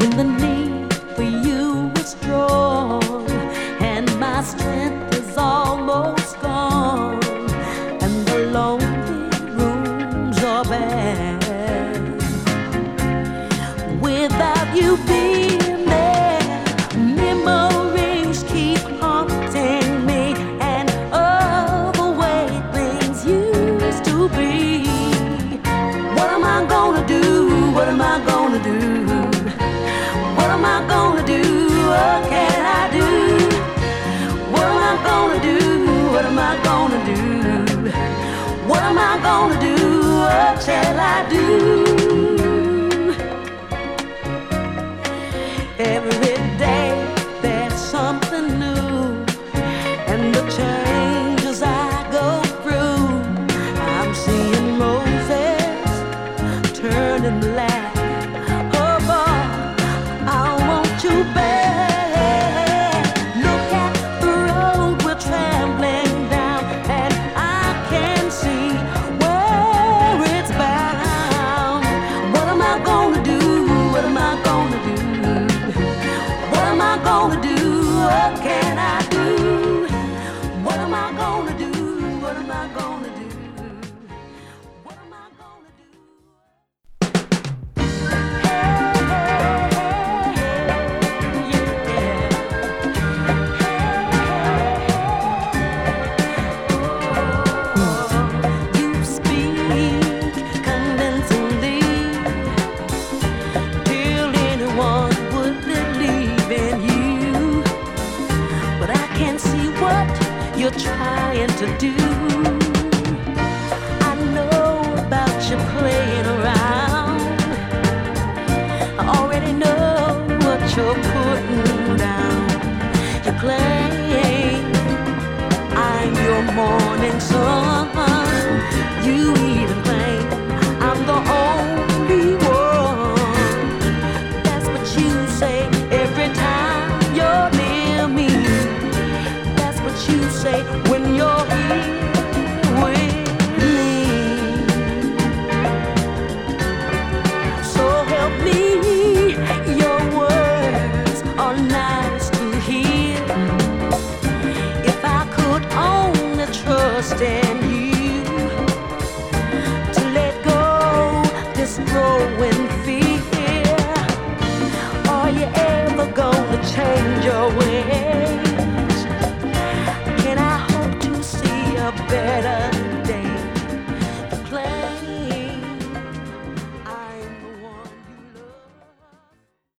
when the need for you is strong and my strength is almost gone and the lonely rooms are bad. Without you being there, memories keep haunting me and of the way things used to be. What am I gonna do? What am I gonna do? What am I gonna do? What can I do? What am I gonna do? What am I gonna do? What am I gonna do? What shall I do? Every day there's something new, and the changes I go through, I'm seeing roses turning black. Oh boy, I want you back. Look at the road we're traveling down, and I can see where it's bound. What am I gonna do? What am I gonna do? What am I gonna do? What can I do? What am I gonna do? What am I gonna do? What am I gonna do? You speak convincingly till anyone would believe in you, but I can't see what you're trying to do. I know about you playing around. I already know what you're putting down. You claim I'm your morning sun. You even claim I'm the only one. That's what you say every time you're near me. That's what you say when you're here with me. So help me, your words are nice to hear. If I could only trust in you to let go this growing fear. Are you ever gonna change your ways? Can I hope to see a better